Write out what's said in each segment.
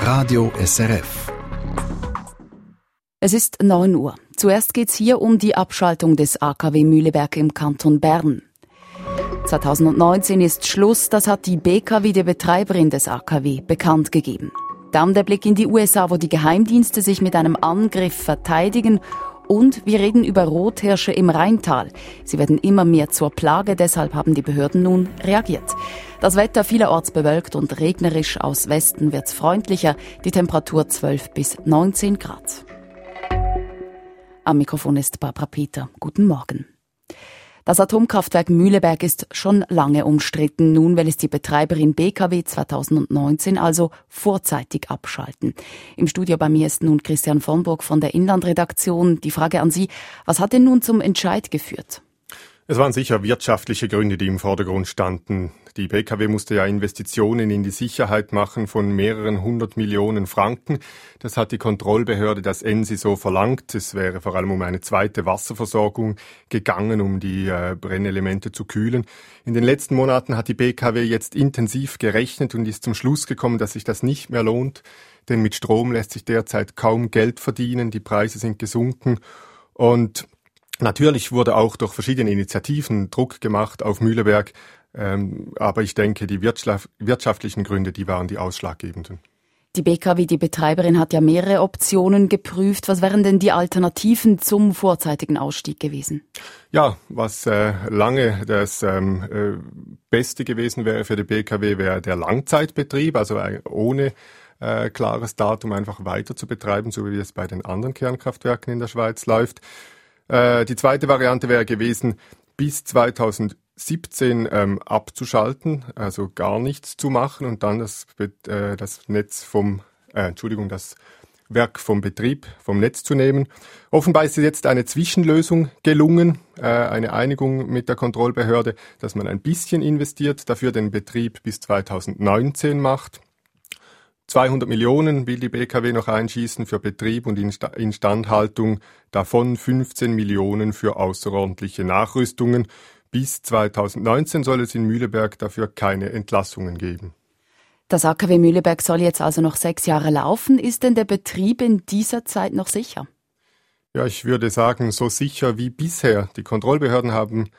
Radio SRF. Es ist 9 Uhr. Zuerst geht es hier um die Abschaltung des AKW Mühleberg im Kanton Bern. 2019 ist Schluss, das hat die BKW, die Betreiberin des AKW, bekannt gegeben. Dann der Blick in die USA, wo die Geheimdienste sich mit einem Angriff verteidigen. Und wir reden über Rothirsche im Rheintal. Sie werden immer mehr zur Plage, deshalb haben die Behörden nun reagiert. Das Wetter vielerorts bewölkt und regnerisch, aus Westen wird's freundlicher, die Temperatur 12 bis 19 Grad. Am Mikrofon ist Barbara Peter. Guten Morgen. Das Atomkraftwerk Mühleberg ist schon lange umstritten. Nun will es die Betreiberin BKW 2019 also vorzeitig abschalten. Im Studio bei mir ist nun Christian von Burg von der Inlandredaktion. Die Frage an Sie, was hat denn nun zum Entscheid geführt? Es waren sicher wirtschaftliche Gründe, die im Vordergrund standen. Die BKW musste ja Investitionen in die Sicherheit machen von mehreren 100 Millionen Franken. Das hat die Kontrollbehörde, das ENSI, so verlangt. Es wäre vor allem um eine zweite Wasserversorgung gegangen, um die Brennelemente zu kühlen. In den letzten Monaten hat die BKW jetzt intensiv gerechnet und ist zum Schluss gekommen, dass sich das nicht mehr lohnt. Denn mit Strom lässt sich derzeit kaum Geld verdienen. Die Preise sind gesunken und natürlich wurde auch durch verschiedene Initiativen Druck gemacht auf Mühleberg, aber ich denke, die wirtschaftlichen Gründe, die waren die ausschlaggebenden. Die BKW, die Betreiberin, hat ja mehrere Optionen geprüft. Was wären denn die Alternativen zum vorzeitigen Ausstieg gewesen? Ja, was lange das Beste gewesen wäre für die BKW, wäre der Langzeitbetrieb, also ohne klares Datum einfach weiter zu betreiben, so wie es bei den anderen Kernkraftwerken in der Schweiz läuft. Die zweite Variante wäre gewesen, bis 2017 abzuschalten, also gar nichts zu machen und dann das Werk vom Betrieb, vom Netz zu nehmen. Offenbar ist jetzt eine Zwischenlösung gelungen, eine Einigung mit der Kontrollbehörde, dass man ein bisschen investiert, dafür den Betrieb bis 2019 macht. 200 Millionen will die BKW noch einschießen für Betrieb und Instandhaltung, davon 15 Millionen für außerordentliche Nachrüstungen. Bis 2019 soll es in Mühleberg dafür keine Entlassungen geben. Das AKW Mühleberg soll jetzt also noch 6 Jahre laufen. Ist denn der Betrieb in dieser Zeit noch sicher? Ja, ich würde sagen, so sicher wie bisher. Die Kontrollbehörden haben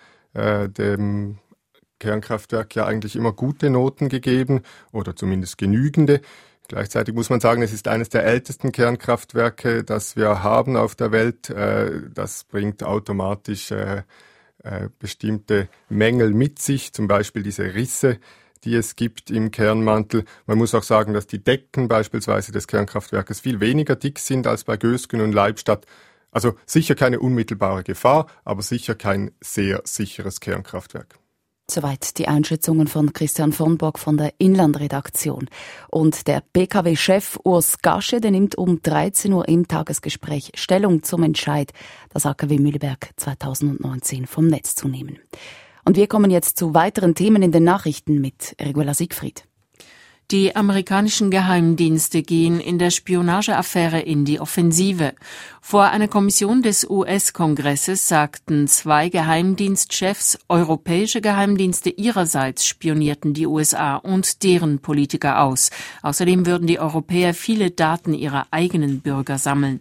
dem Kernkraftwerk ja eigentlich immer gute Noten gegeben oder zumindest genügende. Gleichzeitig muss man sagen, es ist eines der ältesten Kernkraftwerke, das wir haben auf der Welt. Das bringt automatisch bestimmte Mängel mit sich, zum Beispiel diese Risse, die es gibt im Kernmantel. Man muss auch sagen, dass die Decken beispielsweise des Kernkraftwerkes viel weniger dick sind als bei Gösgen und Leibstadt. Also sicher keine unmittelbare Gefahr, aber sicher kein sehr sicheres Kernkraftwerk. Soweit die Einschätzungen von Christian von Burg von der Inlandredaktion. Und der BKW-Chef Urs Gasche, der nimmt um 13 Uhr im Tagesgespräch Stellung zum Entscheid, das AKW Mühleberg 2019 vom Netz zu nehmen. Und wir kommen jetzt zu weiteren Themen in den Nachrichten mit Regula Siegfried. Die amerikanischen Geheimdienste gehen in der Spionageaffäre in die Offensive. Vor einer Kommission des US-Kongresses sagten 2 Geheimdienstchefs, europäische Geheimdienste ihrerseits spionierten die USA und deren Politiker aus. Außerdem würden die Europäer viele Daten ihrer eigenen Bürger sammeln.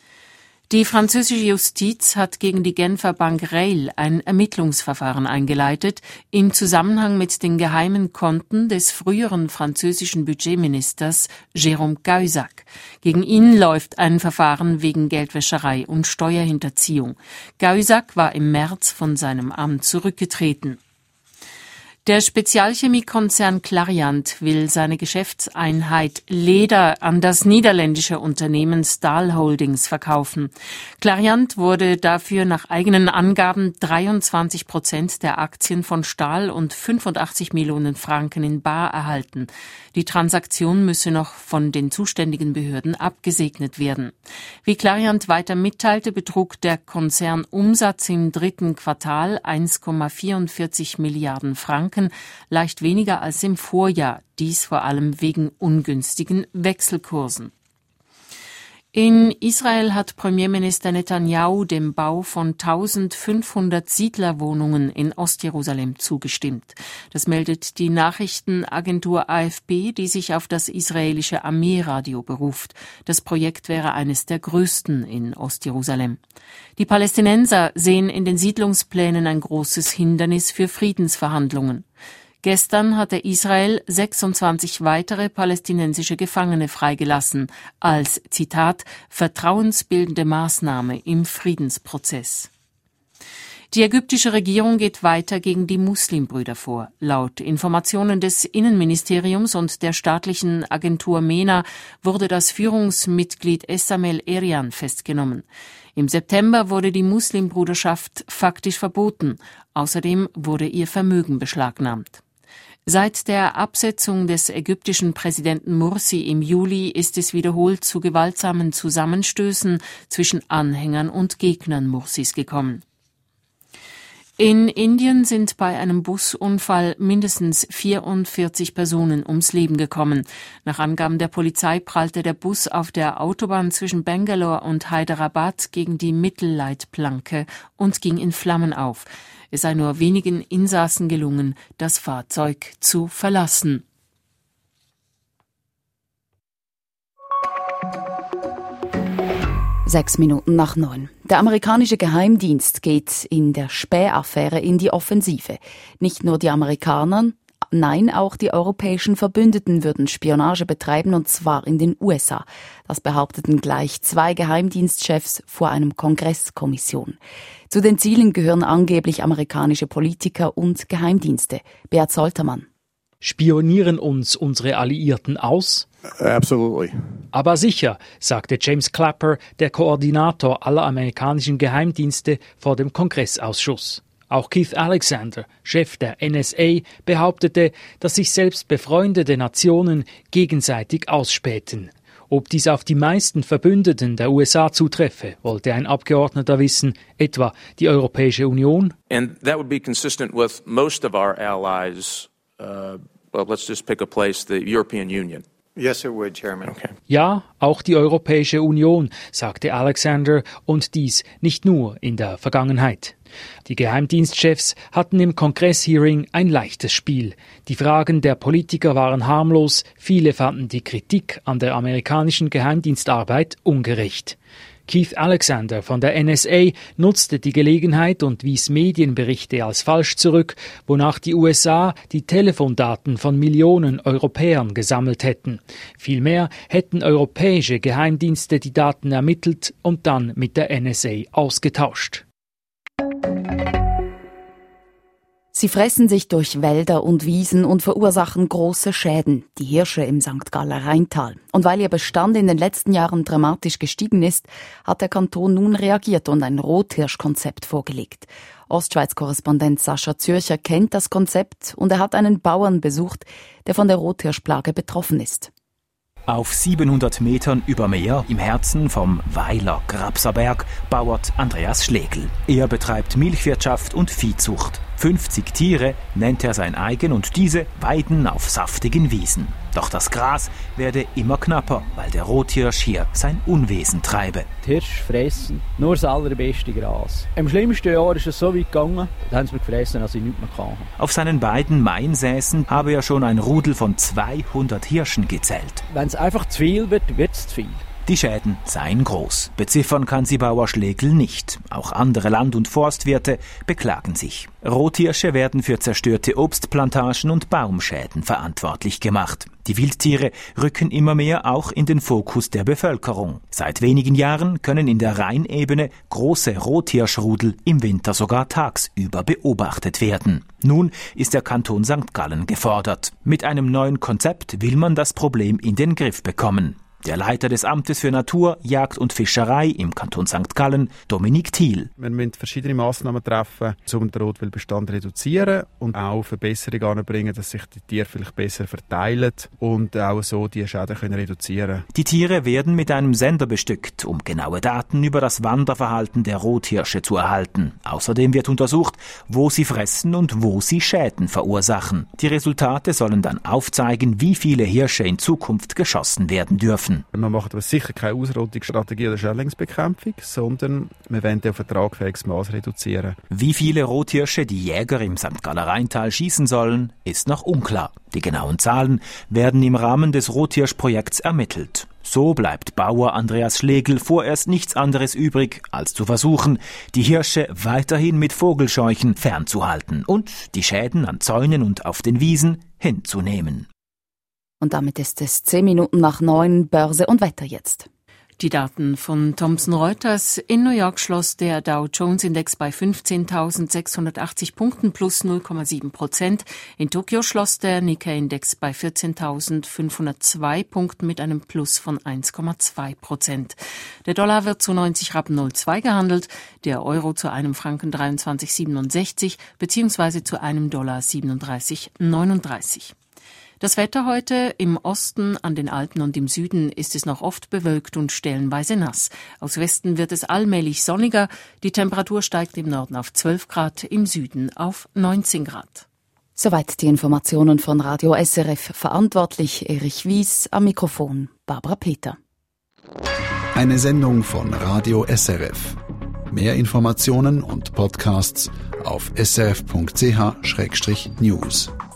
Die französische Justiz hat gegen die Genfer Bank Rail ein Ermittlungsverfahren eingeleitet im Zusammenhang mit den geheimen Konten des früheren französischen Budgetministers Jérôme Cahuzac. Gegen ihn läuft ein Verfahren wegen Geldwäscherei und Steuerhinterziehung. Cahuzac war im März von seinem Amt zurückgetreten. Der Spezialchemiekonzern Clariant will seine Geschäftseinheit Leder an das niederländische Unternehmen Stahl Holdings verkaufen. Clariant wurde dafür nach eigenen Angaben 23% der Aktien von Stahl und 85 Millionen Franken in bar erhalten. Die Transaktion müsse noch von den zuständigen Behörden abgesegnet werden. Wie Clariant weiter mitteilte, betrug der Konzernumsatz im 3. Quartal 1,44 Milliarden Franken, leicht weniger als im Vorjahr, dies vor allem wegen ungünstigen Wechselkursen. In Israel hat Premierminister Netanyahu dem Bau von 1500 Siedlerwohnungen in Ostjerusalem zugestimmt. Das meldet die Nachrichtenagentur AFP, die sich auf das israelische Amir-Radio beruft. Das Projekt wäre eines der größten in Ostjerusalem. Die Palästinenser sehen in den Siedlungsplänen ein großes Hindernis für Friedensverhandlungen. Gestern hatte Israel 26 weitere palästinensische Gefangene freigelassen, als, Zitat, vertrauensbildende Maßnahme im Friedensprozess. Die ägyptische Regierung geht weiter gegen die Muslimbrüder vor. Laut Informationen des Innenministeriums und der staatlichen Agentur MENA wurde das Führungsmitglied Essamel Erian festgenommen. Im September wurde die Muslimbruderschaft faktisch verboten. Außerdem wurde ihr Vermögen beschlagnahmt. Seit der Absetzung des ägyptischen Präsidenten Mursi im Juli ist es wiederholt zu gewaltsamen Zusammenstößen zwischen Anhängern und Gegnern Mursis gekommen. In Indien sind bei einem Busunfall mindestens 44 Personen ums Leben gekommen. Nach Angaben der Polizei prallte der Bus auf der Autobahn zwischen Bangalore und Hyderabad gegen die Mittelleitplanke und ging in Flammen auf. Es sei nur wenigen Insassen gelungen, das Fahrzeug zu verlassen. Sechs Minuten nach 9. Der amerikanische Geheimdienst geht in der Späh-Affäre in die Offensive. Nicht nur die Amerikaner, nein, auch die europäischen Verbündeten würden Spionage betreiben, und zwar in den USA. Das behaupteten gleich 2 Geheimdienstchefs vor einem Kongresskommission. Zu den Zielen gehören angeblich amerikanische Politiker und Geheimdienste. Beat Soltermann. Spionieren uns unsere Alliierten aus? Absolutely. Aber sicher, sagte James Clapper, der Koordinator aller amerikanischen Geheimdienste, vor dem Kongressausschuss. Auch Keith Alexander, Chef der NSA, behauptete, dass sich selbst befreundete Nationen gegenseitig ausspähten. Ob dies auf die meisten Verbündeten der USA zutreffe, wollte ein Abgeordneter wissen, etwa die Europäische Union. And that would be consistent with most of our allies. Well, let's just pick a place, the European Union. Yes, it would, Chairman. Okay. Ja, auch die Europäische Union, sagte Alexander, und dies nicht nur in der Vergangenheit. Die Geheimdienstchefs hatten im Kongresshearing ein leichtes Spiel. Die Fragen der Politiker waren harmlos, viele fanden die Kritik an der amerikanischen Geheimdienstarbeit ungerecht. Keith Alexander von der NSA nutzte die Gelegenheit und wies Medienberichte als falsch zurück, wonach die USA die Telefondaten von Millionen Europäern gesammelt hätten. Vielmehr hätten europäische Geheimdienste die Daten ermittelt und dann mit der NSA ausgetauscht. Sie fressen sich durch Wälder und Wiesen und verursachen große Schäden, die Hirsche im St. Galler Rheintal. Und weil ihr Bestand in den letzten Jahren dramatisch gestiegen ist, hat der Kanton nun reagiert und ein Rothirschkonzept vorgelegt. Ostschweiz-Korrespondent Sascha Zürcher kennt das Konzept und er hat einen Bauern besucht, der von der Rothirschplage betroffen ist. Auf 700 Metern über Meer im Herzen vom Weiler Grabserberg bauert Andreas Schlegel. Er betreibt Milchwirtschaft und Viehzucht. 50 Tiere nennt er sein eigen und diese weiden auf saftigen Wiesen. Doch das Gras werde immer knapper, weil der Rothirsch hier sein Unwesen treibe. Die Hirsche fressen nur das allerbeste Gras. Im schlimmsten Jahr ist es so weit gegangen, da haben sie mich gefressen, als ich nichts mehr kann. Auf seinen beiden Mainsäßen habe er schon ein Rudel von 200 Hirschen gezählt. Wenn es einfach zu viel wird, wird es zu viel. Die Schäden seien groß. Beziffern kann sie Bauer Schlegel nicht. Auch andere Land- und Forstwirte beklagen sich. Rothirsche werden für zerstörte Obstplantagen und Baumschäden verantwortlich gemacht. Die Wildtiere rücken immer mehr auch in den Fokus der Bevölkerung. Seit wenigen Jahren können in der Rheinebene große Rothirschrudel im Winter sogar tagsüber beobachtet werden. Nun ist der Kanton St. Gallen gefordert. Mit einem neuen Konzept will man das Problem in den Griff bekommen. Der Leiter des Amtes für Natur, Jagd und Fischerei im Kanton St. Gallen, Dominik Thiel. Wir müssen verschiedene Massnahmen treffen, um den Rotwildbestand zu reduzieren und auch Verbesserungen anbringen, dass sich die Tiere vielleicht besser verteilen und auch so die Schäden reduzieren können. Die Tiere werden mit einem Sender bestückt, um genaue Daten über das Wanderverhalten der Rothirsche zu erhalten. Außerdem wird untersucht, wo sie fressen und wo sie Schäden verursachen. Die Resultate sollen dann aufzeigen, wie viele Hirsche in Zukunft geschossen werden dürfen. werden. Wir machen aber sicher keine Ausrottungsstrategie oder Schädlingsbekämpfung, sondern wir wollen auf ein tragfähiges Maß reduzieren. Wie viele Rothirsche die Jäger im St. Galler Rheintal schießen sollen, ist noch unklar. Die genauen Zahlen werden im Rahmen des Rothirschprojekts ermittelt. So bleibt Bauer Andreas Schlegel vorerst nichts anderes übrig, als zu versuchen, die Hirsche weiterhin mit Vogelscheuchen fernzuhalten und die Schäden an Zäunen und auf den Wiesen hinzunehmen. Und damit ist es 9:10, Börse und Wetter jetzt. Die Daten von Thomson Reuters. In New York schloss der Dow-Jones-Index bei 15.680 Punkten plus 0,7%. In Tokio schloss der Nikkei-Index bei 14.502 Punkten mit einem Plus von 1,2%. Der Dollar wird zu 90,02 gehandelt, der Euro zu einem Franken 23,67 bzw. zu einem Dollar 37,39. Das Wetter heute: im Osten, an den Alpen und im Süden ist es noch oft bewölkt und stellenweise nass. Aus Westen wird es allmählich sonniger. Die Temperatur steigt im Norden auf 12 Grad, im Süden auf 19 Grad. Soweit die Informationen von Radio SRF. Verantwortlich Erich Wies, am Mikrofon Barbara Peter. Eine Sendung von Radio SRF. Mehr Informationen und Podcasts auf srf.ch/news.